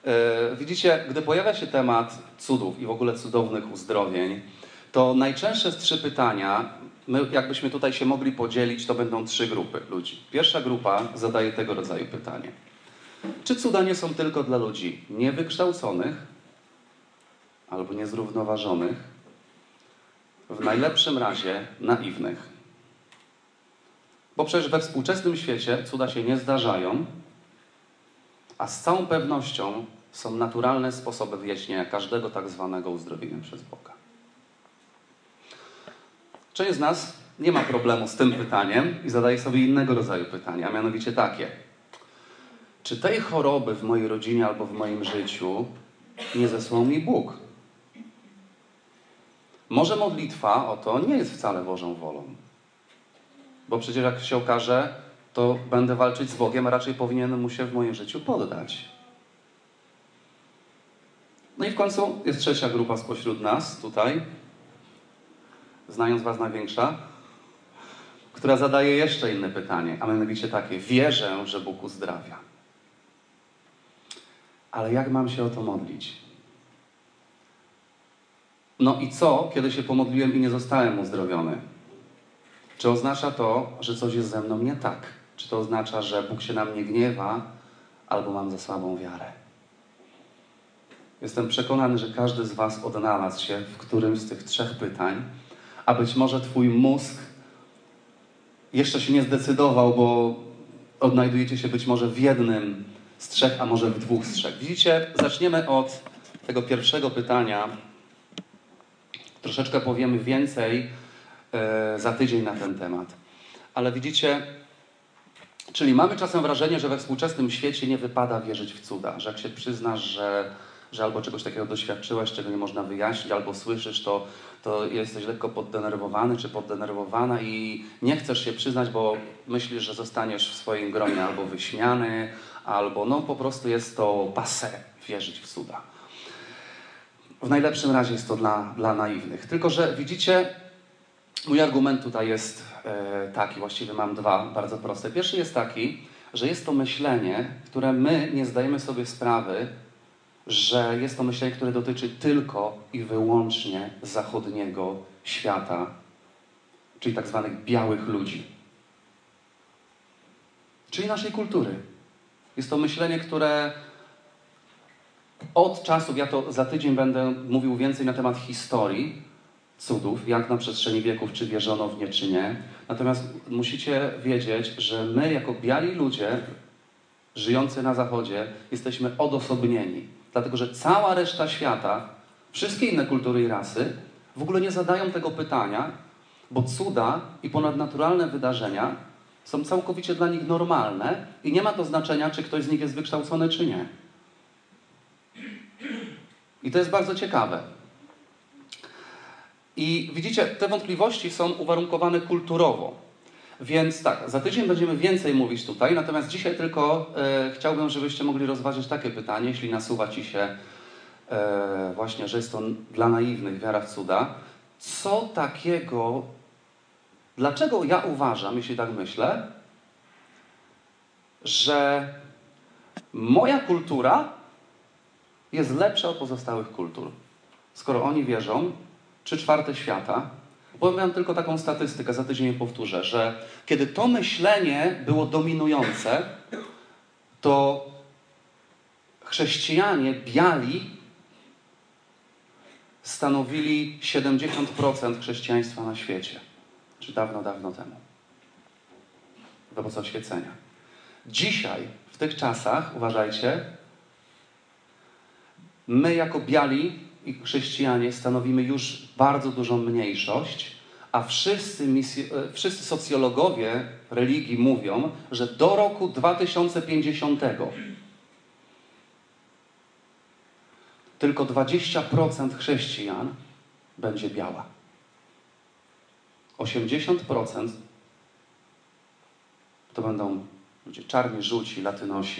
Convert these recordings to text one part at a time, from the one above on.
Widzicie, gdy pojawia się temat cudów i w ogóle cudownych uzdrowień, to najczęstsze z 3 pytania, my jakbyśmy tutaj się mogli podzielić, to będą 3 grupy ludzi. Pierwsza grupa zadaje tego rodzaju pytanie. Czy cuda nie są tylko dla ludzi niewykształconych albo niezrównoważonych, w najlepszym razie naiwnych? Bo przecież we współczesnym świecie cuda się nie zdarzają, a z całą pewnością są naturalne sposoby wyjaśnienia każdego tak zwanego uzdrowienia przez Boga. Część z nas nie ma problemu z tym pytaniem i zadaje sobie innego rodzaju pytania, a mianowicie takie. Czy tej choroby w mojej rodzinie albo w moim życiu nie zesłał mi Bóg? Może modlitwa o to nie jest wcale Bożą wolą. Bo przecież jak się okaże, to będę walczyć z Bogiem, a raczej powinienem mu się w moim życiu poddać. No i w końcu jest trzecia grupa spośród nas tutaj, znając was największa, która zadaje jeszcze inne pytanie, a mianowicie takie. Wierzę, że Bóg uzdrawia. Ale jak mam się o to modlić? No i co, kiedy się pomodliłem i nie zostałem uzdrowiony? Czy oznacza to, że coś jest ze mną nie tak? Czy to oznacza, że Bóg się na mnie gniewa, albo mam za słabą wiarę? Jestem przekonany, że każdy z was odnalazł się w którymś z tych 3 pytań, a być może twój mózg jeszcze się nie zdecydował, bo odnajdujecie się być może w jednym z 3, a może w 2 z 3. Widzicie, zaczniemy od tego pierwszego pytania. Troszeczkę powiemy więcej za tydzień na ten temat. Ale widzicie, czyli mamy czasem wrażenie, że we współczesnym świecie nie wypada wierzyć w cuda, że jak się przyznasz, że albo czegoś takiego doświadczyłeś, czego nie można wyjaśnić, albo słyszysz, to jesteś lekko poddenerwowany czy poddenerwowana i nie chcesz się przyznać, bo myślisz, że zostaniesz w swoim gronie albo wyśmiany, albo po prostu jest to passé wierzyć w cuda. W najlepszym razie jest to dla naiwnych. Tylko że widzicie, mój argument tutaj jest taki, właściwie mam 2 bardzo proste. Pierwszy jest taki, że jest to myślenie, które my nie zdajemy sobie sprawy, że jest to myślenie, które dotyczy tylko i wyłącznie zachodniego świata, czyli tak zwanych białych ludzi, czyli naszej kultury. Jest to myślenie, które od czasów, ja to za tydzień będę mówił więcej na temat historii cudów, jak na przestrzeni wieków, czy wierzono w nie, czy nie. Natomiast musicie wiedzieć, że my jako biali ludzie żyjący na Zachodzie jesteśmy odosobnieni. Dlatego, że cała reszta świata, wszystkie inne kultury i rasy w ogóle nie zadają tego pytania, bo cuda i ponadnaturalne wydarzenia są całkowicie dla nich normalne i nie ma to znaczenia, czy ktoś z nich jest wykształcony, czy nie. I to jest bardzo ciekawe. I widzicie, te wątpliwości są uwarunkowane kulturowo. Więc tak, za tydzień będziemy więcej mówić tutaj, natomiast dzisiaj tylko chciałbym, żebyście mogli rozważyć takie pytanie, jeśli nasuwa ci się właśnie, że jest to dla naiwnych wiara w cuda. Co takiego, dlaczego ja uważam, jeśli tak myślę, że moja kultura jest lepsza od pozostałych kultur? Skoro oni wierzą, 3/4 świata, powiem tylko taką statystykę, za tydzień powtórzę, że kiedy to myślenie było dominujące, to chrześcijanie biali stanowili 70% chrześcijaństwa na świecie. Czy dawno, dawno temu. W epoce oświecenia. Dzisiaj, w tych czasach, uważajcie, my jako biali i chrześcijanie stanowimy już bardzo dużą mniejszość, a wszyscy socjologowie religii mówią, że do roku 2050 tylko 20% chrześcijan będzie biała. 80% to będą ludzie czarni, żółci, latynosi.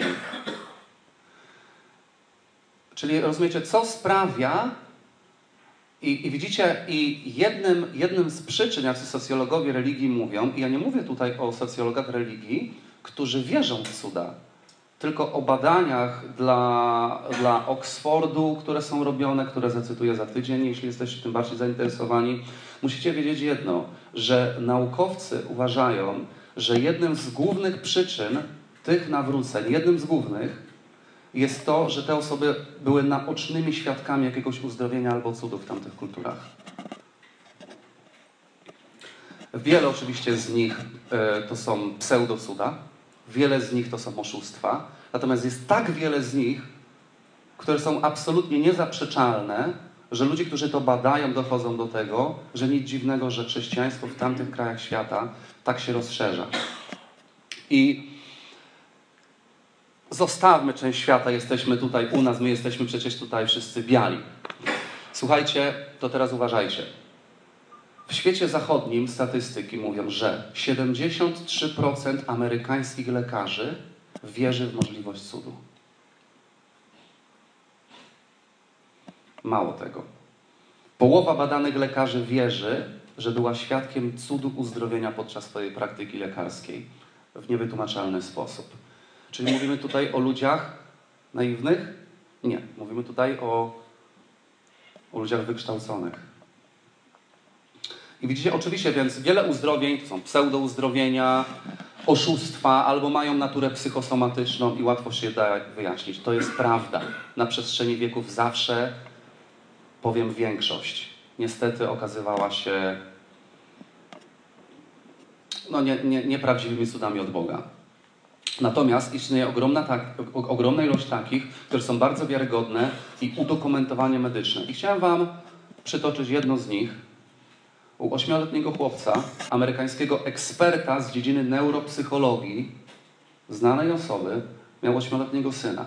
Czyli rozumiecie, co sprawia i widzicie, i jednym z przyczyn, jacy socjologowie religii mówią, i ja nie mówię tutaj o socjologach religii, którzy wierzą w cuda, tylko o badaniach dla Oxfordu, które są robione, które zacytuję za tydzień, jeśli jesteście tym bardziej zainteresowani. Musicie wiedzieć jedno, że naukowcy uważają, że jednym z głównych przyczyn tych nawróceń, jednym z głównych jest to, że te osoby były naocznymi świadkami jakiegoś uzdrowienia albo cudów w tamtych kulturach. Wiele oczywiście z nich to są pseudocuda, wiele z nich to są oszustwa, natomiast jest tak wiele z nich, które są absolutnie niezaprzeczalne, że ludzie, którzy to badają, dochodzą do tego, że nic dziwnego, że chrześcijaństwo w tamtych krajach świata tak się rozszerza. I zostawmy część świata, jesteśmy tutaj u nas, my jesteśmy przecież tutaj wszyscy biali. Słuchajcie, to teraz uważajcie. W świecie zachodnim statystyki mówią, że 73% amerykańskich lekarzy wierzy w możliwość cudu. Mało tego. Połowa badanych lekarzy wierzy, że była świadkiem cudu uzdrowienia podczas swojej praktyki lekarskiej w niewytłumaczalny sposób. Czyli mówimy tutaj o ludziach naiwnych? Nie. Mówimy tutaj o ludziach wykształconych. I widzicie, oczywiście, więc wiele uzdrowień to są pseudouzdrowienia, oszustwa, albo mają naturę psychosomatyczną i łatwo się da wyjaśnić. To jest prawda. Na przestrzeni wieków zawsze, powiem większość, niestety okazywała się nieprawdziwymi cudami od Boga. Natomiast istnieje ogromna ilość takich, które są bardzo wiarygodne i udokumentowanie medyczne. I chciałem wam przytoczyć jedno z nich. U 8-letniego chłopca, amerykańskiego eksperta z dziedziny neuropsychologii, znanej osoby, miał 8-letniego syna,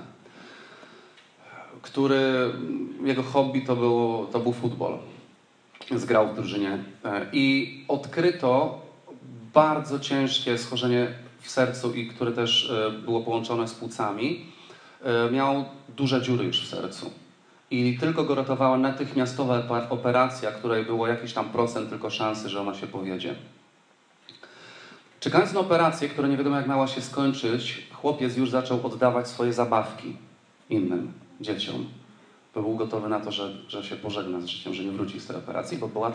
jego hobby to był futbol. Zgrał w drużynie i odkryto bardzo ciężkie schorzenie w sercu, i które też było połączone z płucami. Miał duże dziury już w sercu. I tylko go ratowała natychmiastowa operacja, której było jakiś tam procent tylko szansy, że ona się powiedzie. Czekając na operację, która nie wiadomo jak miała się skończyć, chłopiec już zaczął oddawać swoje zabawki innym dzieciom. Bo był gotowy na to, że się pożegna z życiem, że nie wróci z tej operacji, bo była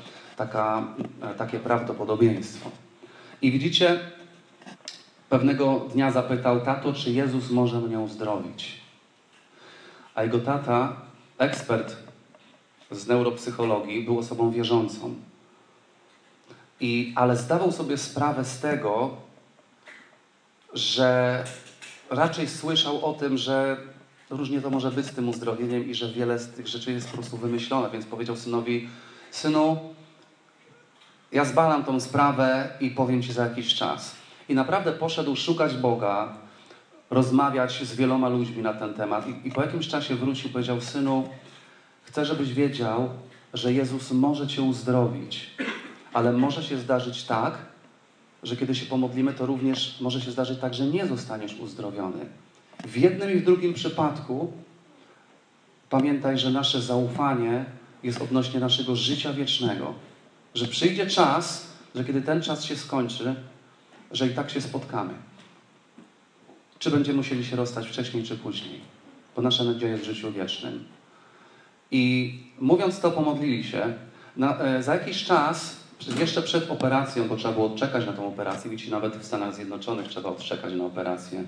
takie prawdopodobieństwo. I widzicie, pewnego dnia zapytał: tato, czy Jezus może mnie uzdrowić? A jego tata, ekspert z neuropsychologii, był osobą wierzącą. Ale zdawał sobie sprawę z tego, że raczej słyszał o tym, że różnie to może być z tym uzdrowieniem i że wiele z tych rzeczy jest po prostu wymyślone. Więc powiedział synowi: synu, ja zbalam tą sprawę i powiem ci za jakiś czas. I naprawdę poszedł szukać Boga, rozmawiać z wieloma ludźmi na ten temat. I po jakimś czasie wrócił i powiedział: synu, chcę, żebyś wiedział, że Jezus może cię uzdrowić, ale może się zdarzyć tak, że kiedy się pomodlimy, to również może się zdarzyć tak, że nie zostaniesz uzdrowiony. W jednym i w drugim przypadku pamiętaj, że nasze zaufanie jest odnośnie naszego życia wiecznego. Że przyjdzie czas, że kiedy ten czas się skończy, że i tak się spotkamy. Czy będziemy musieli się rozstać wcześniej czy później. Bo nasza nadzieja jest w życiu wiecznym. I mówiąc to, pomodlili się. Za jakiś czas, jeszcze przed operacją, bo trzeba było odczekać na tą operację, widzicie, nawet w Stanach Zjednoczonych trzeba odczekać na operację,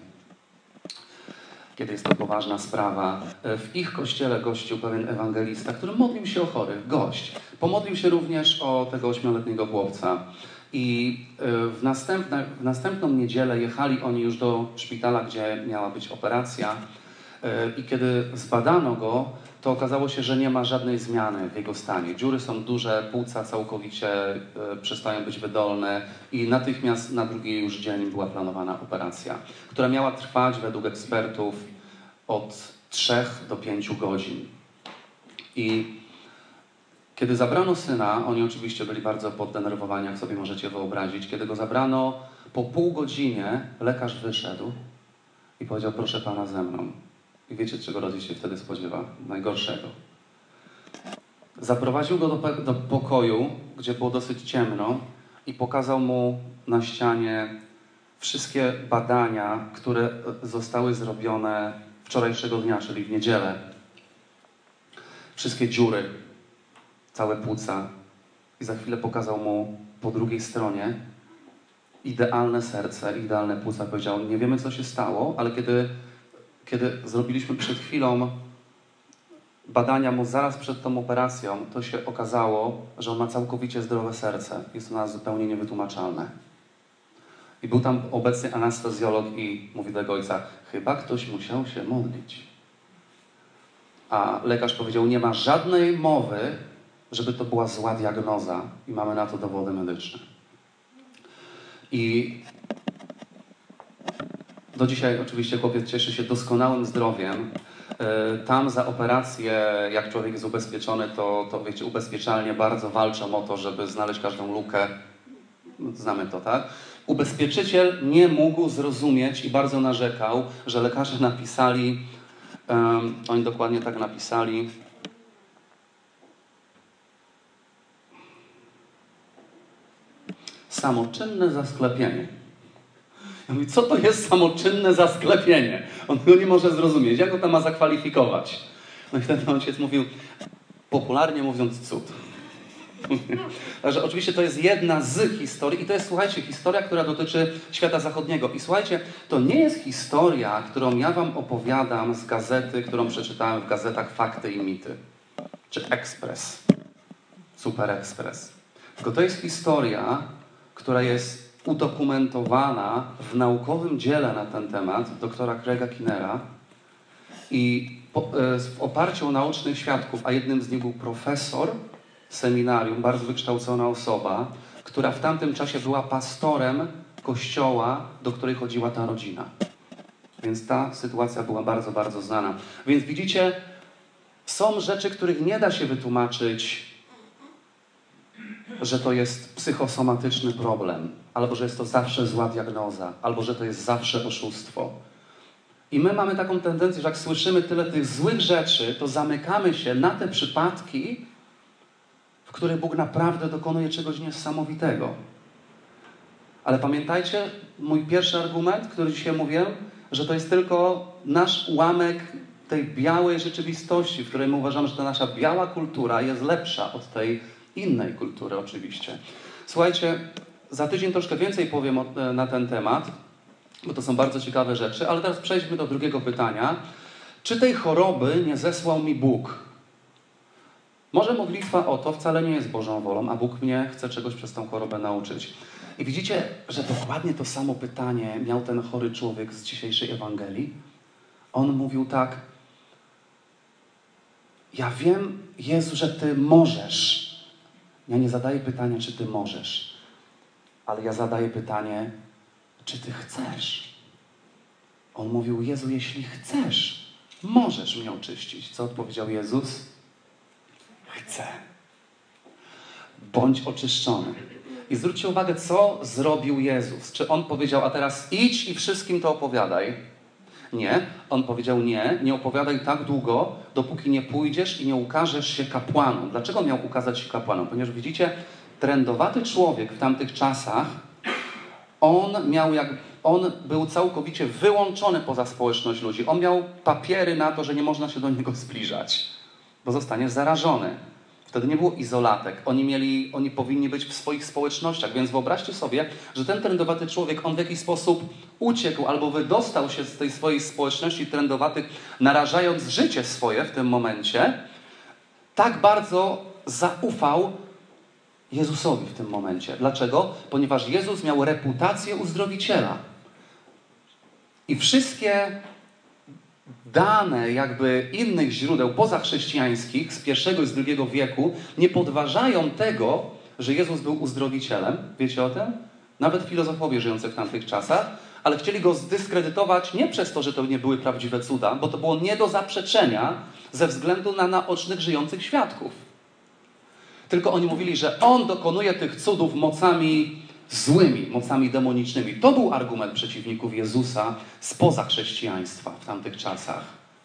kiedy jest to poważna sprawa. W ich kościele gościł pewien ewangelista, który modlił się o chorych. Gość. Pomodlił się również o tego 8-letniego chłopca. I w następną niedzielę jechali oni już do szpitala, gdzie miała być operacja. I kiedy zbadano go, to okazało się, że nie ma żadnej zmiany w jego stanie. Dziury są duże, płuca całkowicie przestają być wydolne i natychmiast na drugi już dzień była planowana operacja, która miała trwać według ekspertów od 3 do 5 godzin. I kiedy zabrano syna, oni oczywiście byli bardzo poddenerwowani, jak sobie możecie wyobrazić. Kiedy go zabrano, po pół godzinie lekarz wyszedł i powiedział: proszę pana, ze mną. I wiecie, czego rodzic się wtedy spodziewa? Najgorszego. Zaprowadził go do pokoju, gdzie było dosyć ciemno, i pokazał mu na ścianie wszystkie badania, które zostały zrobione wczorajszego dnia, czyli w niedzielę, wszystkie dziury, całe płuca i za chwilę pokazał mu po drugiej stronie idealne serce, idealne płuca. Powiedział, nie wiemy co się stało, ale kiedy zrobiliśmy przed chwilą badania mu zaraz przed tą operacją, to się okazało, że on ma całkowicie zdrowe serce. Jest to dla nas zupełnie niewytłumaczalne. I był tam obecny anestezjolog i mówi do jego ojca, chyba ktoś musiał się modlić. A lekarz powiedział, nie ma żadnej mowy, żeby to była zła diagnoza i mamy na to dowody medyczne. I do dzisiaj oczywiście chłopiec cieszy się doskonałym zdrowiem. Tam za operację, jak człowiek jest ubezpieczony, to wiecie, ubezpieczalnie bardzo walczą o to, żeby znaleźć każdą lukę. Znamy to, tak? Ubezpieczyciel nie mógł zrozumieć i bardzo narzekał, że lekarze napisali, oni dokładnie tak napisali, samoczynne zasklepienie. Ja mówię, co to jest samoczynne zasklepienie? On go nie może zrozumieć. Jak go tam ma zakwalifikować? No i wtedy ojciec mówił, popularnie mówiąc, cud. Także oczywiście to jest jedna z historii i to jest, słuchajcie, historia, która dotyczy świata zachodniego. I słuchajcie, to nie jest historia, którą ja wam opowiadam z gazety, którą przeczytałem w gazetach Fakty i Mity. Czy Express. Super Express. Tylko to jest historia, która jest udokumentowana w naukowym dziele na ten temat doktora Craiga Kinnera i w oparciu o naocznych świadków, a jednym z nich był profesor seminarium, bardzo wykształcona osoba, która w tamtym czasie była pastorem kościoła, do której chodziła ta rodzina. Więc ta sytuacja była bardzo, bardzo znana. Więc widzicie, są rzeczy, których nie da się wytłumaczyć, że to jest psychosomatyczny problem, albo że jest to zawsze zła diagnoza, albo że to jest zawsze oszustwo. I my mamy taką tendencję, że jak słyszymy tyle tych złych rzeczy, to zamykamy się na te przypadki, w których Bóg naprawdę dokonuje czegoś niesamowitego. Ale pamiętajcie, mój pierwszy argument, który dzisiaj mówiłem, że to jest tylko nasz ułamek tej białej rzeczywistości, w której my uważamy, że ta nasza biała kultura jest lepsza od tej innej kultury oczywiście. Słuchajcie, za tydzień troszkę więcej powiem na ten temat, bo to są bardzo ciekawe rzeczy, ale teraz przejdźmy do drugiego pytania. Czy tej choroby nie zesłał mi Bóg? Może modlitwa o to wcale nie jest Bożą wolą, a Bóg mnie chce czegoś przez tą chorobę nauczyć. I widzicie, że dokładnie to samo pytanie miał ten chory człowiek z dzisiejszej Ewangelii. On mówił tak, ja wiem, Jezu, że Ty możesz. Ja nie zadaję pytania, czy Ty możesz, ale ja zadaję pytanie, czy Ty chcesz. On mówił, Jezu, jeśli chcesz, możesz mnie oczyścić. Co odpowiedział Jezus? Chcę. Bądź oczyszczony. I zwróćcie uwagę, co zrobił Jezus. Czy On powiedział, a teraz idź i wszystkim to opowiadaj? Nie. On powiedział, nie opowiadaj tak długo, dopóki nie pójdziesz i nie ukażesz się kapłanom. Dlaczego miał ukazać się kapłanom? Ponieważ widzicie, trędowaty człowiek w tamtych czasach, on był całkowicie wyłączony poza społeczność ludzi. On miał papiery na to, że nie można się do niego zbliżać, bo zostanie zarażony. Wtedy nie było izolatek. Oni powinni być w swoich społecznościach. Więc wyobraźcie sobie, że ten trędowaty człowiek, on w jakiś sposób uciekł albo wydostał się z tej swojej społeczności trędowatych, narażając życie swoje w tym momencie. Tak bardzo zaufał Jezusowi w tym momencie. Dlaczego? Ponieważ Jezus miał reputację uzdrowiciela. I wszystkie dane jakby innych źródeł pozachrześcijańskich z I i z II wieku nie podważają tego, że Jezus był uzdrowicielem. Wiecie o tym? Nawet filozofowie żyjący w tamtych czasach, ale chcieli go zdyskredytować nie przez to, że to nie były prawdziwe cuda, bo to było nie do zaprzeczenia ze względu na naocznych żyjących świadków. Tylko oni mówili, że on dokonuje tych cudów mocami złymi, mocami demonicznymi. To był argument przeciwników Jezusa spoza chrześcijaństwa w tamtych czasach.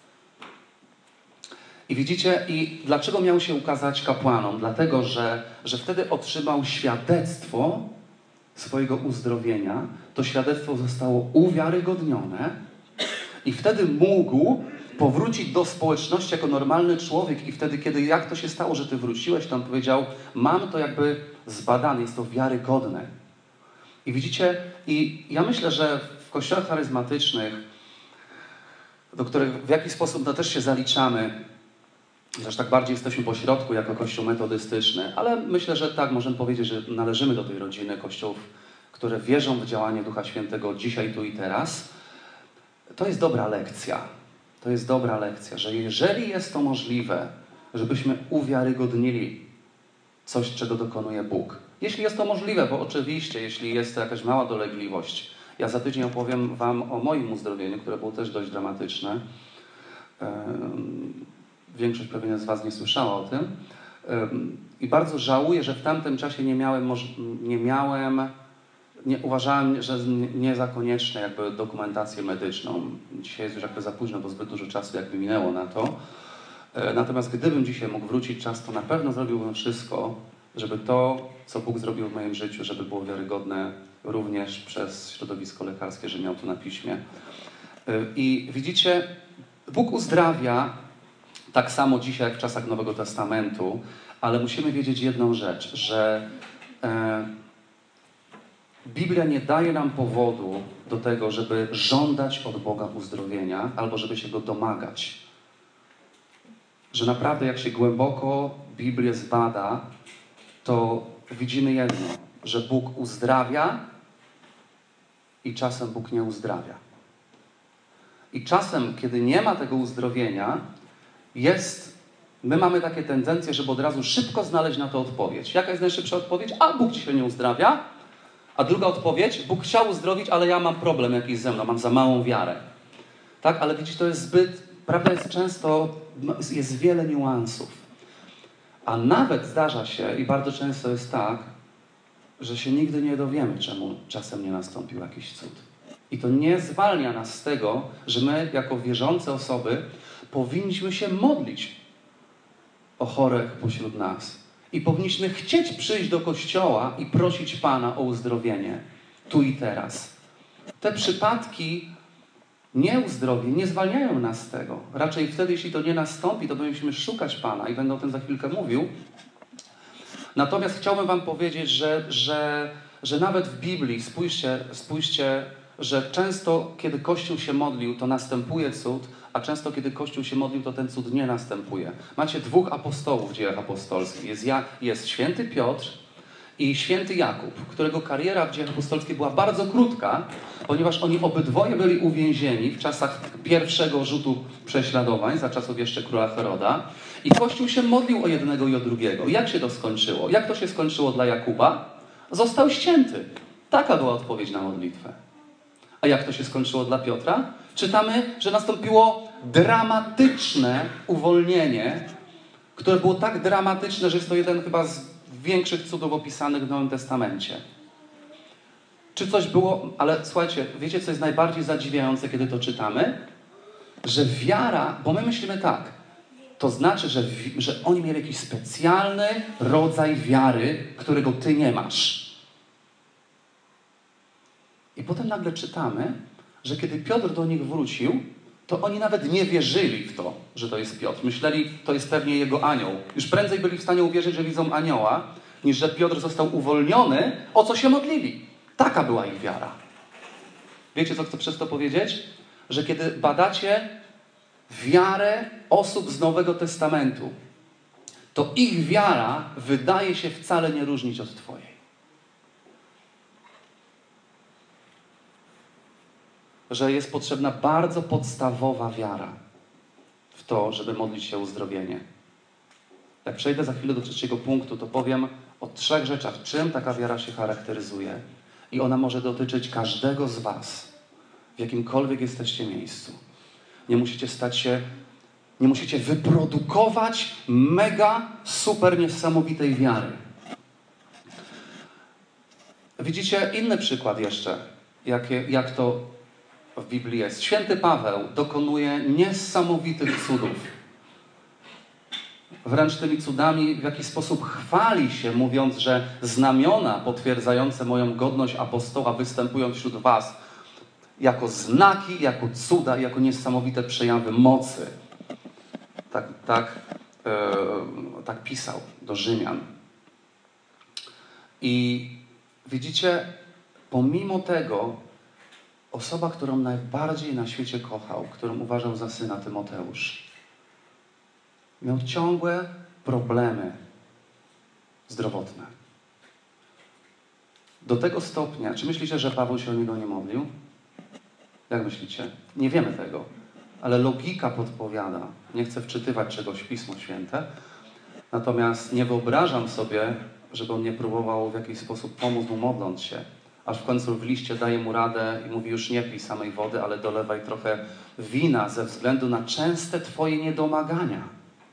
I widzicie, i dlaczego miał się ukazać kapłanom? Dlatego, że wtedy otrzymał świadectwo swojego uzdrowienia, to świadectwo zostało uwiarygodnione i wtedy mógł powrócić do społeczności jako normalny człowiek i wtedy, kiedy jak to się stało, że ty wróciłeś, to on powiedział, mam to jakby zbadane, jest to wiarygodne. I widzicie, i ja myślę, że w kościołach charyzmatycznych, do których w jakiś sposób też się zaliczamy, zresztą tak bardziej jesteśmy po środku jako kościół metodystyczny, ale myślę, że tak, możemy powiedzieć, że należymy do tej rodziny kościołów, które wierzą w działanie Ducha Świętego dzisiaj, tu i teraz. To jest dobra lekcja. To jest dobra lekcja, że jeżeli jest to możliwe, żebyśmy uwiarygodnili coś, czego dokonuje Bóg. Jeśli jest to możliwe, bo oczywiście, jeśli jest to jakaś mała dolegliwość. Ja za tydzień opowiem wam o moim uzdrowieniu, które było też dość dramatyczne. Większość pewnie z was nie słyszała o tym. I bardzo żałuję, że w tamtym czasie nie uważałem, że nie za konieczne jakby dokumentację medyczną. Dzisiaj jest już jakby za późno, bo zbyt dużo czasu jakby minęło na to. Natomiast gdybym dzisiaj mógł wrócić czas, to na pewno zrobiłbym wszystko, żeby to, co Bóg zrobił w moim życiu, żeby było wiarygodne również przez środowisko lekarskie, że miał to na piśmie. I widzicie, Bóg uzdrawia tak samo dzisiaj, jak w czasach Nowego Testamentu, ale musimy wiedzieć jedną rzecz, że Biblia nie daje nam powodu do tego, żeby żądać od Boga uzdrowienia albo żeby się Go domagać. Że naprawdę jak się głęboko Biblię zbada, to widzimy jedno, że Bóg uzdrawia i czasem Bóg nie uzdrawia. I czasem, kiedy nie ma tego uzdrowienia, my mamy takie tendencje, żeby od razu szybko znaleźć na to odpowiedź. Jaka jest najszybsza odpowiedź? A Bóg dzisiaj nie uzdrawia. A druga odpowiedź, Bóg chciał uzdrowić, ale ja mam problem jakiś ze mną, mam za małą wiarę. Tak, ale widzicie, to jest prawda jest często, jest wiele niuansów. A nawet zdarza się i bardzo często jest tak, że się nigdy nie dowiemy, czemu czasem nie nastąpił jakiś cud. I to nie zwalnia nas z tego, że my jako wierzące osoby powinniśmy się modlić o chorych pośród nas. I powinniśmy chcieć przyjść do kościoła i prosić Pana o uzdrowienie tu i teraz. Te przypadki nieuzdrowień nie zwalniają nas z tego. Raczej wtedy, jeśli to nie nastąpi, to będziemy szukać Pana i będę o tym za chwilkę mówił. Natomiast chciałbym wam powiedzieć, że nawet w Biblii, spójrzcie, że często, kiedy Kościół się modlił, to następuje cud, a często, kiedy Kościół się modlił, to ten cud nie następuje. Macie dwóch apostołów w dziejach apostolskich. Jest święty Piotr i święty Jakub, którego kariera w dziejach apostolskich była bardzo krótka, ponieważ oni obydwoje byli uwięzieni w czasach pierwszego rzutu prześladowań, za czasów jeszcze króla Heroda. I Kościół się modlił o jednego i o drugiego. Jak się to skończyło? Jak to się skończyło dla Jakuba? Został ścięty. Taka była odpowiedź na modlitwę. A jak to się skończyło dla Piotra? Czytamy, że nastąpiło dramatyczne uwolnienie, które było tak dramatyczne, że jest to jeden chyba z większych cudów opisanych w Nowym Testamencie. Czy coś było... Ale słuchajcie, wiecie, co jest najbardziej zadziwiające, kiedy to czytamy? Że wiara... Bo my myślimy tak. To znaczy, że oni mieli jakiś specjalny rodzaj wiary, którego ty nie masz. I potem nagle czytamy, że kiedy Piotr do nich wrócił, to oni nawet nie wierzyli w to, że to jest Piotr. Myśleli, to jest pewnie jego anioł. Już prędzej byli w stanie uwierzyć, że widzą anioła, niż że Piotr został uwolniony, o co się modlili. Taka była ich wiara. Wiecie, co chcę przez to powiedzieć? Że kiedy badacie wiarę osób z Nowego Testamentu, to ich wiara wydaje się wcale nie różnić od twojej. Że jest potrzebna bardzo podstawowa wiara w to, żeby modlić się o uzdrowienie. Jak przejdę za chwilę do trzeciego punktu, to powiem o 3 rzeczach, czym taka wiara się charakteryzuje. I ona może dotyczyć każdego z was, w jakimkolwiek jesteście miejscu. Nie musicie wyprodukować mega, super niesamowitej wiary. Widzicie inny przykład jeszcze, jak to w Biblii jest. Święty Paweł dokonuje niesamowitych cudów. wręcz tymi cudami w jakiś sposób chwali się, mówiąc, że znamiona potwierdzające moją godność apostoła występują wśród was jako znaki, jako cuda, jako niesamowite przejawy mocy. Tak pisał do Rzymian. I widzicie, pomimo tego, osoba, którą najbardziej na świecie kochał, którą uważał za syna, Tymoteusz, miał ciągłe problemy zdrowotne. Do tego stopnia, czy myślicie, że Paweł się o niego nie modlił? Jak myślicie? Nie wiemy tego, ale logika podpowiada. Nie chcę wczytywać czegoś w Pismo Święte, natomiast nie wyobrażam sobie, żeby on nie próbował w jakiś sposób pomóc mu modląc się. Aż w końcu w liście daje mu radę i mówi: już nie pij samej wody, ale dolewaj trochę wina ze względu na częste twoje niedomagania.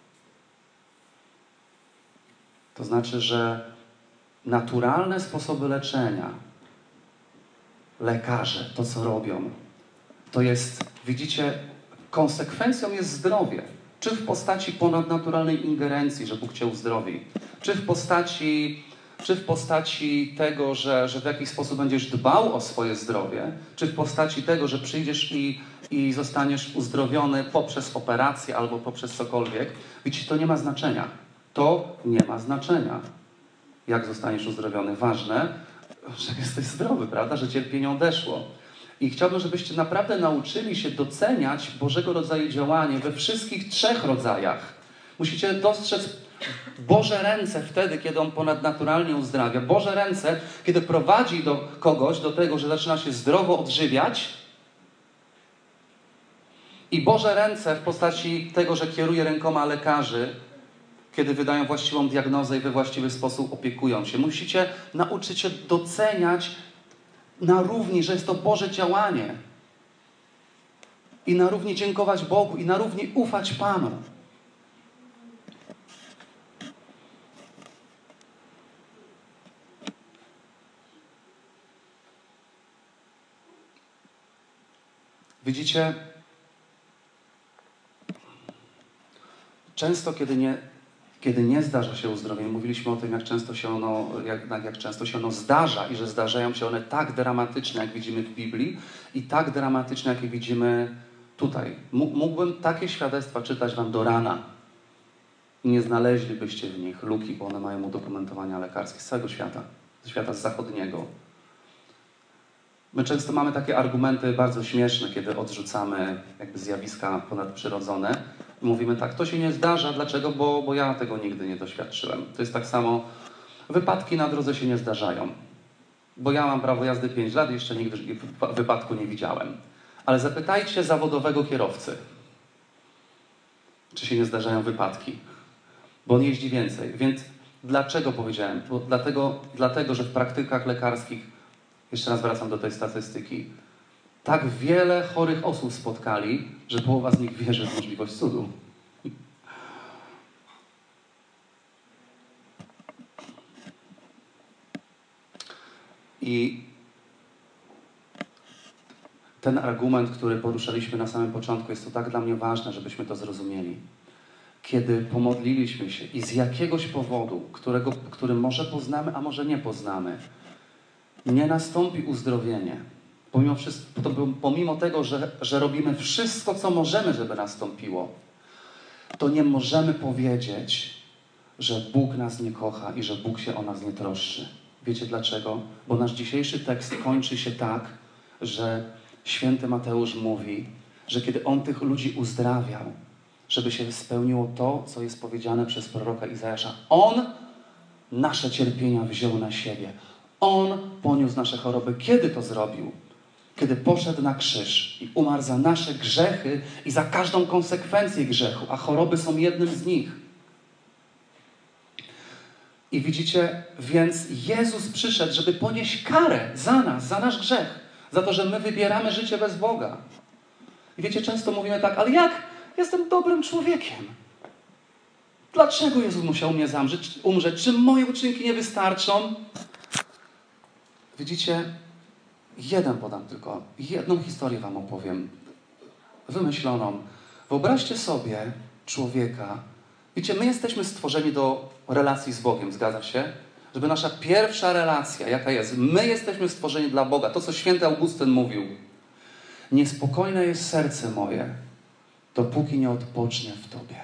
To znaczy, że naturalne sposoby leczenia, lekarze, to co robią, to jest, widzicie, konsekwencją jest zdrowie. Czy w postaci ponadnaturalnej ingerencji, że Bóg cię uzdrowi, czy w postaci tego, że w jakiś sposób będziesz dbał o swoje zdrowie, czy w postaci tego, że przyjdziesz i zostaniesz uzdrowiony poprzez operację albo poprzez cokolwiek. Widzicie, to nie ma znaczenia. To nie ma znaczenia, jak zostaniesz uzdrowiony. Ważne, że jesteś zdrowy, prawda? Że cierpienie odeszło. I chciałbym, żebyście naprawdę nauczyli się doceniać Bożego rodzaju działanie we wszystkich trzech rodzajach. Musicie dostrzec Boże ręce wtedy, kiedy On ponadnaturalnie uzdrawia. Boże ręce, kiedy prowadzi kogoś do tego, że zaczyna się zdrowo odżywiać. I Boże ręce w postaci tego, że kieruje rękoma lekarzy, kiedy wydają właściwą diagnozę i we właściwy sposób opiekują się. Musicie nauczyć się doceniać na równi, że jest to Boże działanie. I na równi dziękować Bogu, i na równi ufać Panu. Widzicie, często kiedy nie zdarza się uzdrowienie, mówiliśmy o tym, jak często się ono zdarza i że zdarzają się one tak dramatyczne, jak widzimy w Biblii, i tak dramatyczne, jakie widzimy tutaj. Mógłbym takie świadectwa czytać wam do rana i nie znaleźlibyście w nich luki, bo one mają udokumentowania lekarskie z całego świata, ze świata zachodniego. My często mamy takie argumenty bardzo śmieszne, kiedy odrzucamy jakby zjawiska ponadprzyrodzone. I mówimy tak: to się nie zdarza. Dlaczego? Bo ja tego nigdy nie doświadczyłem. To jest tak samo, wypadki na drodze się nie zdarzają. Bo ja mam prawo jazdy 5 lat i jeszcze nigdy wypadku nie widziałem. Ale zapytajcie zawodowego kierowcy, czy się nie zdarzają wypadki. Bo on jeździ więcej. Więc dlaczego powiedziałem? Dlatego, że w praktykach lekarskich, jeszcze raz wracam do tej statystyki, tak wiele chorych osób spotkali, że połowa z nich wierzy w możliwość cudu. I ten argument, który poruszaliśmy na samym początku, jest to tak dla mnie ważne, żebyśmy to zrozumieli. Kiedy pomodliliśmy się i z jakiegoś powodu, który może poznamy, a może nie poznamy, nie nastąpi uzdrowienie, pomimo tego, że robimy wszystko, co możemy, żeby nastąpiło, to nie możemy powiedzieć, że Bóg nas nie kocha i że Bóg się o nas nie troszczy. Wiecie dlaczego? Bo nasz dzisiejszy tekst kończy się tak, że święty Mateusz mówi, że kiedy On tych ludzi uzdrawiał, żeby się spełniło to, co jest powiedziane przez proroka Izajasza. On nasze cierpienia wziął na siebie. On poniósł nasze choroby. Kiedy to zrobił? Kiedy poszedł na krzyż i umarł za nasze grzechy i za każdą konsekwencję grzechu, a choroby są jednym z nich. I widzicie, więc Jezus przyszedł, żeby ponieść karę za nas, za nasz grzech, za to, że my wybieramy życie bez Boga. I wiecie, często mówimy tak: ale jak? Jestem dobrym człowiekiem. Dlaczego Jezus musiał mnie umrzeć? Czy moje uczynki nie wystarczą? Widzicie, jedną historię wam opowiem. Wymyśloną. Wyobraźcie sobie człowieka, Wiecie, my jesteśmy stworzeni do relacji z Bogiem, zgadza się? Żeby nasza pierwsza relacja, jaka jest, my jesteśmy stworzeni dla Boga. To, co święty Augustyn mówił. Niespokojne jest serce moje, dopóki nie odpocznie w Tobie.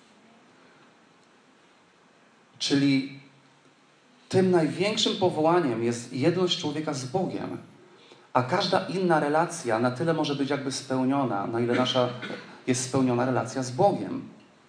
Czyli tym największym powołaniem jest jedność człowieka z Bogiem. A każda inna relacja na tyle może być jakby spełniona, na ile nasza jest spełniona relacja z Bogiem.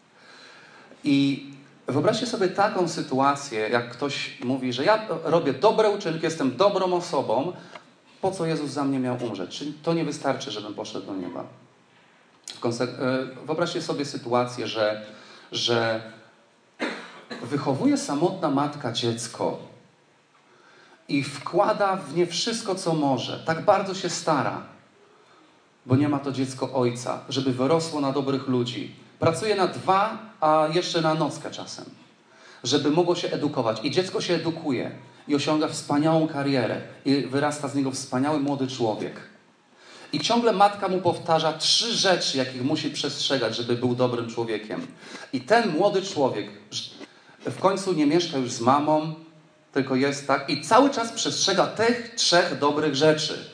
I wyobraźcie sobie taką sytuację, jak ktoś mówi, że ja robię dobre uczynki, jestem dobrą osobą, po co Jezus za mnie miał umrzeć? Czyli to nie wystarczy, żebym poszedł do nieba. Wyobraźcie sobie sytuację, że wychowuje samotna matka dziecko i wkłada w nie wszystko, co może. Tak bardzo się stara, bo nie ma to dziecko ojca, żeby wyrosło na dobrych ludzi. Pracuje na 2, a jeszcze na nockę czasem, żeby mogło się edukować. I dziecko się edukuje i osiąga wspaniałą karierę i wyrasta z niego wspaniały młody człowiek. I ciągle matka mu powtarza 3 rzeczy, jakich musi przestrzegać, żeby był dobrym człowiekiem. I ten młody człowiek w końcu nie mieszka już z mamą, tylko jest tak i cały czas przestrzega tych 3 dobrych rzeczy.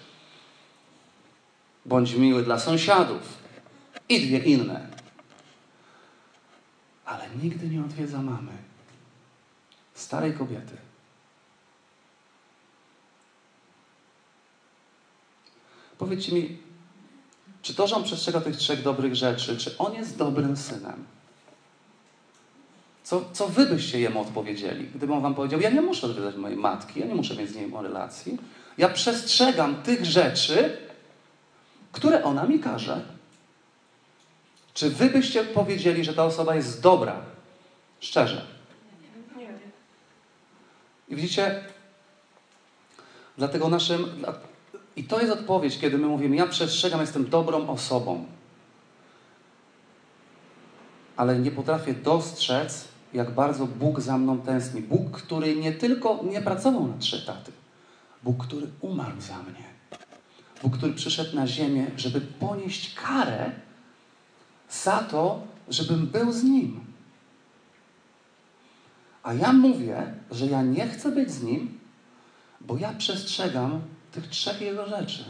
Bądź miły dla sąsiadów i 2 inne. Ale nigdy nie odwiedza mamy. Starej kobiety. Powiedzcie mi, czy to, że on przestrzega tych 3 dobrych rzeczy, czy on jest dobrym synem? Co wy byście jemu odpowiedzieli? Gdyby on wam powiedział, ja nie muszę odwiedzać mojej matki, ja nie muszę mieć z nią relacji. Ja przestrzegam tych rzeczy, które ona mi każe. Czy wy byście powiedzieli, że ta osoba jest dobra? Szczerze. I widzicie, dlatego i to jest odpowiedź, kiedy my mówimy, ja przestrzegam, jestem dobrą osobą. Ale nie potrafię dostrzec, jak bardzo Bóg za mną tęskni. Bóg, który nie tylko nie pracował na 3 etaty. Bóg, który umarł za mnie. Bóg, który przyszedł na ziemię, żeby ponieść karę za to, żebym był z Nim. A ja mówię, że ja nie chcę być z Nim, bo ja przestrzegam tych 3 Jego rzeczy.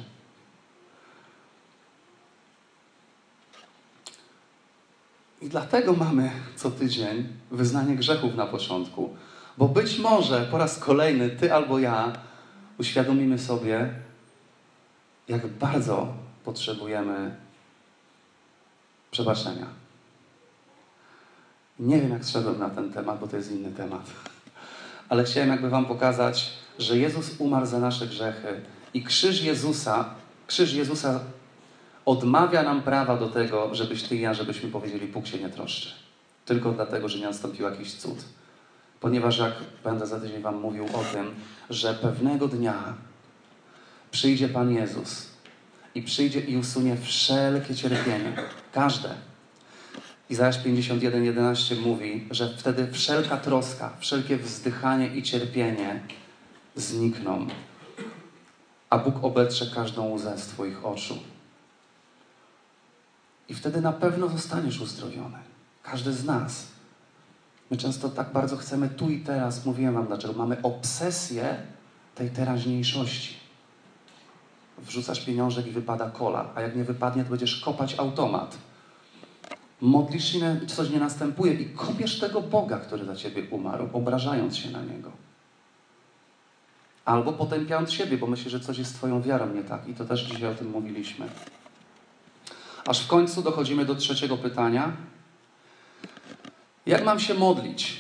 I dlatego mamy co tydzień wyznanie grzechów na początku. Bo być może po raz kolejny ty albo ja uświadomimy sobie, jak bardzo potrzebujemy przebaczenia. Nie wiem, jak szedłem na ten temat, bo to jest inny temat. Ale chciałem jakby wam pokazać, że Jezus umarł za nasze grzechy i krzyż Jezusa odmawia nam prawa do tego, żebyś ty i ja, żebyśmy powiedzieli, Bóg się nie troszczy. Tylko dlatego, że nie nastąpił jakiś cud. Ponieważ jak będę za tydzień wam mówił o tym, że pewnego dnia przyjdzie Pan Jezus i przyjdzie i usunie wszelkie cierpienie. Każde. Izajasz 51:11 mówi, że wtedy wszelka troska, wszelkie wzdychanie i cierpienie znikną. A Bóg obetrze każdą łzę z twoich oczu. I wtedy na pewno zostaniesz uzdrowiony. Każdy z nas. My często tak bardzo chcemy tu i teraz. Mówiłem wam dlaczego. Mamy obsesję tej teraźniejszości. Wrzucasz pieniążek i wypada kola. A jak nie wypadnie, to będziesz kopać automat. Modlisz się, coś nie następuje i kopiesz tego Boga, który za ciebie umarł, obrażając się na Niego. Albo potępiając siebie, bo myślisz, że coś jest z twoją wiarą nie tak. I to też dzisiaj o tym mówiliśmy. Aż w końcu dochodzimy do 3. pytania. Jak mam się modlić?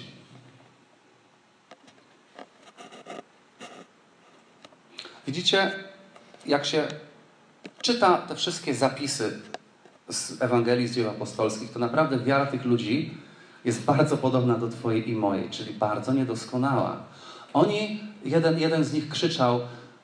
Widzicie, jak się czyta te wszystkie zapisy z Ewangelii, z dzieł apostolskich, to naprawdę wiara tych ludzi jest bardzo podobna do twojej i mojej, czyli bardzo niedoskonała. Jeden z nich krzyczał: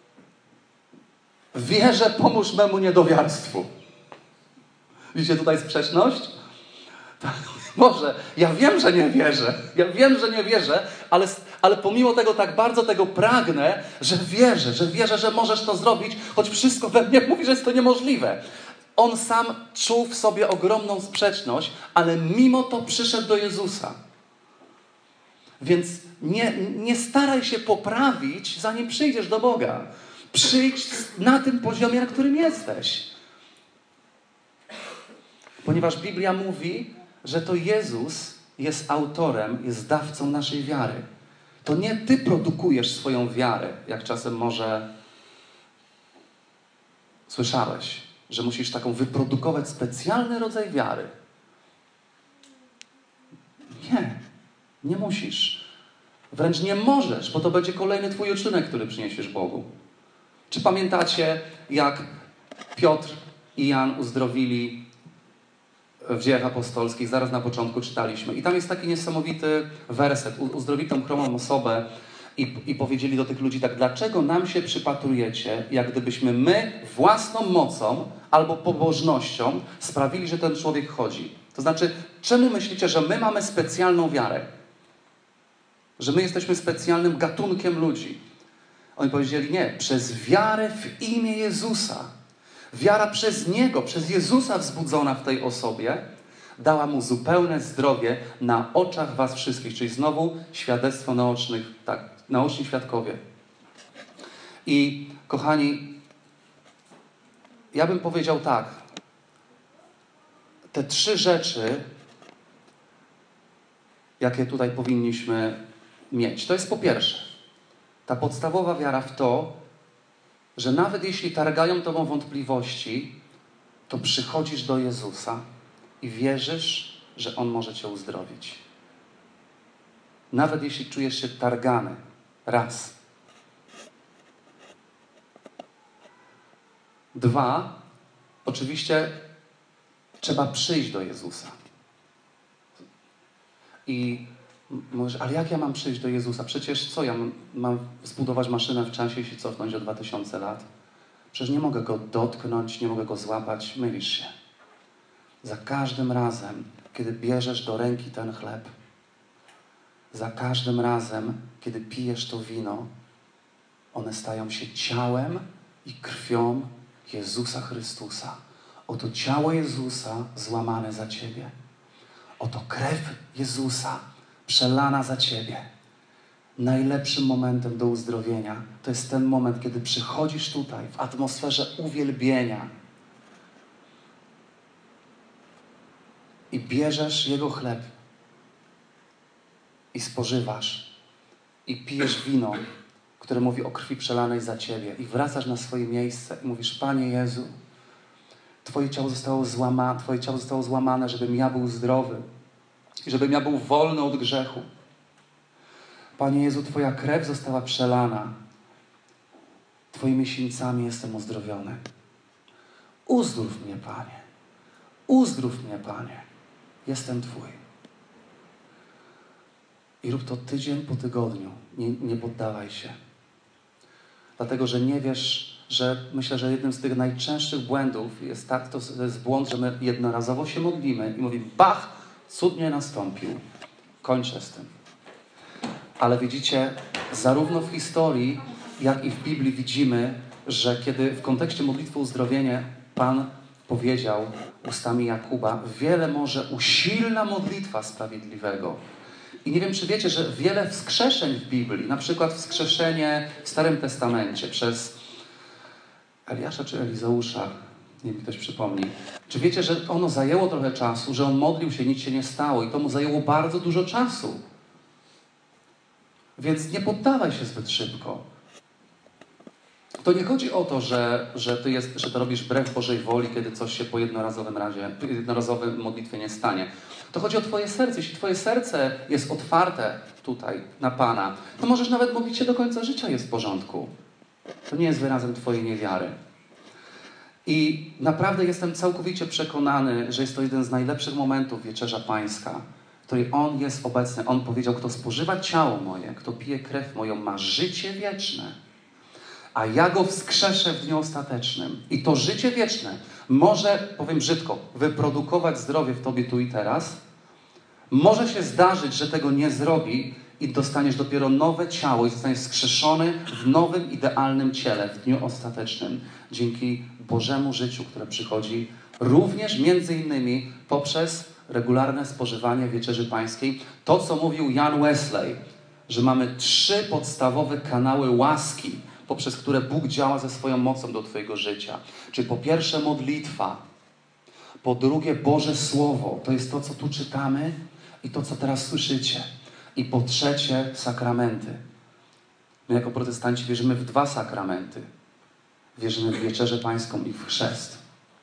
wierzę, pomóż memu niedowiarstwu. Widzicie tutaj sprzeczność? Może, ja wiem, że nie wierzę. Ja wiem, że nie wierzę, ale pomimo tego tak bardzo tego pragnę, że wierzę, że możesz to zrobić, choć wszystko we mnie mówi, że jest to niemożliwe. On sam czuł w sobie ogromną sprzeczność, ale mimo to przyszedł do Jezusa. Więc nie staraj się poprawić, zanim przyjdziesz do Boga. Przyjdź na tym poziomie, na którym jesteś. Ponieważ Biblia mówi, że to Jezus jest autorem, jest dawcą naszej wiary. To nie ty produkujesz swoją wiarę, jak czasem może słyszałeś, że musisz taką wyprodukować specjalny rodzaj wiary. Nie musisz. Wręcz nie możesz, bo to będzie kolejny twój uczynek, który przyniesiesz Bogu. Czy pamiętacie, jak Piotr i Jan uzdrowili w Dziejach Apostolskich? Zaraz na początku czytaliśmy. I tam jest taki niesamowity werset. Uzdrowili tą chromą osobę i powiedzieli do tych ludzi tak: dlaczego nam się przypatrujecie, jak gdybyśmy my własną mocą albo pobożnością sprawili, że ten człowiek chodzi? To znaczy, czemu myślicie, że my mamy specjalną wiarę? Że my jesteśmy specjalnym gatunkiem ludzi? Oni powiedzieli: nie, przez wiarę w imię Jezusa. Wiara przez Niego, przez Jezusa wzbudzona w tej osobie dała mu zupełne zdrowie na oczach was wszystkich. Czyli znowu świadectwo naocznych, tak, naoczni świadkowie. I kochani, ja bym powiedział tak. Te 3 rzeczy, jakie tutaj powinniśmy mieć. To jest po pierwsze ta podstawowa wiara w to, że nawet jeśli targają tobą wątpliwości, to przychodzisz do Jezusa i wierzysz, że On może cię uzdrowić. Nawet jeśli czujesz się targany. Raz. 2. Oczywiście trzeba przyjść do Jezusa. I mówisz: ale jak ja mam przyjść do Jezusa? Przecież co, ja mam zbudować maszynę w czasie i się cofnąć o 2000 lat? Przecież nie mogę Go dotknąć, nie mogę Go złapać. Mylisz się. Za każdym razem, kiedy bierzesz do ręki ten chleb, za każdym razem, kiedy pijesz to wino, one stają się ciałem i krwią Jezusa Chrystusa. Oto ciało Jezusa złamane za ciebie. Oto krew Jezusa przelana za ciebie. Najlepszym momentem do uzdrowienia to jest ten moment, kiedy przychodzisz tutaj w atmosferze uwielbienia i bierzesz Jego chleb i spożywasz i pijesz wino, które mówi o krwi przelanej za ciebie, i wracasz na swoje miejsce i mówisz: Panie Jezu, Twoje ciało zostało złamane, żebym ja był zdrowy i żebym ja był wolny od grzechu. Panie Jezu, Twoja krew została przelana. Twoimi sińcami jestem uzdrowiony. Uzdrów mnie, Panie. Uzdrów mnie, Panie. Jestem Twój. I rób to tydzień po tygodniu. Nie poddawaj się. Dlatego, że nie wiesz, że myślę, że jednym z tych najczęstszych błędów jest to jest błąd, że my jednorazowo się modlimy i mówimy: bach, cud nie nastąpił. Kończę z tym. Ale widzicie, zarówno w historii, jak i w Biblii widzimy, że kiedy w kontekście modlitwy o uzdrowienie Pan powiedział ustami Jakuba: wiele może usilna modlitwa sprawiedliwego. I nie wiem, czy wiecie, że wiele wskrzeszeń w Biblii, na przykład wskrzeszenie w Starym Testamencie przez Eliasza czy Elizeusza, nie mi ktoś przypomni. Czy wiecie, że ono zajęło trochę czasu, że on modlił się, nic się nie stało i to mu zajęło bardzo dużo czasu. Więc nie poddawaj się zbyt szybko. To nie chodzi o to, że to robisz wbrew Bożej woli, kiedy coś się po jednorazowym modlitwie nie stanie. To chodzi o Twoje serce. Jeśli Twoje serce jest otwarte tutaj na Pana, to możesz nawet modlić się do końca życia, jest w porządku. To nie jest wyrazem Twojej niewiary. I naprawdę jestem całkowicie przekonany, że jest to jeden z najlepszych momentów Wieczerza Pańska, w której On jest obecny. On powiedział: kto spożywa ciało moje, kto pije krew moją, ma życie wieczne, a ja go wskrzeszę w dniu ostatecznym. I to życie wieczne może, powiem brzydko, wyprodukować zdrowie w tobie tu i teraz. Może się zdarzyć, że tego nie zrobi i dostaniesz dopiero nowe ciało i zostaniesz wskrzeszony w nowym, idealnym ciele w dniu ostatecznym. Dzięki Bożemu życiu, które przychodzi również między innymi poprzez regularne spożywanie Wieczerzy Pańskiej. To, co mówił Jan Wesley, że mamy 3 podstawowe kanały łaski, poprzez które Bóg działa ze swoją mocą do twojego życia. Czyli po pierwsze modlitwa, po drugie Boże Słowo, to jest to, co tu czytamy i to, co teraz słyszycie. I po trzecie sakramenty. My jako protestanci wierzymy w 2 sakramenty. Wierzymy w Wieczerzę Pańską i w chrzest.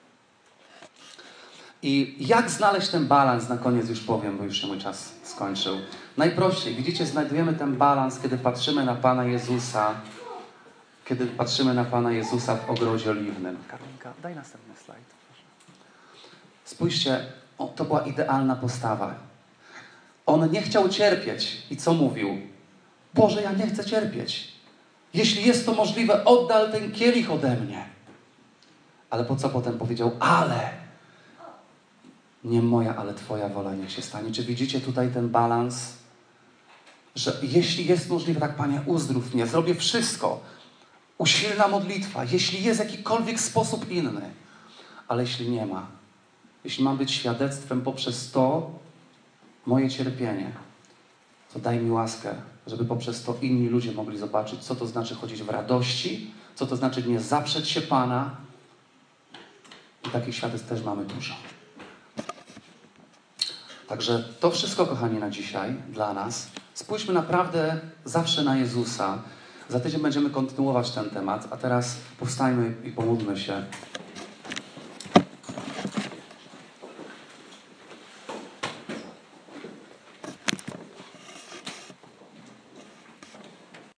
I jak znaleźć ten balans, na koniec już powiem, bo już się mój czas skończył. Najprościej, widzicie, znajdujemy ten balans, kiedy patrzymy na Pana Jezusa, w ogrodzie oliwnym. Karolinka, daj następny slajd. Spójrzcie, to była idealna postawa. On nie chciał cierpieć. I co mówił? Boże, ja nie chcę cierpieć. Jeśli jest to możliwe, oddal ten kielich ode mnie. Ale po co potem powiedział? Ale nie moja, ale Twoja wola niech się stanie. Czy widzicie tutaj ten balans? Że jeśli jest możliwe, tak Panie, uzdrów mnie, zrobię wszystko. Usilna modlitwa, jeśli jest jakikolwiek sposób inny. Ale jeśli nie ma, jeśli mam być świadectwem poprzez to moje cierpienie, to daj mi łaskę, żeby poprzez to inni ludzie mogli zobaczyć, co to znaczy chodzić w radości, co to znaczy nie zaprzeć się Pana. I takich świadectw też mamy dużo. Także to wszystko, kochani, na dzisiaj dla nas. Spójrzmy naprawdę zawsze na Jezusa. Za tydzień będziemy kontynuować ten temat, a teraz powstajmy i pomódlmy się.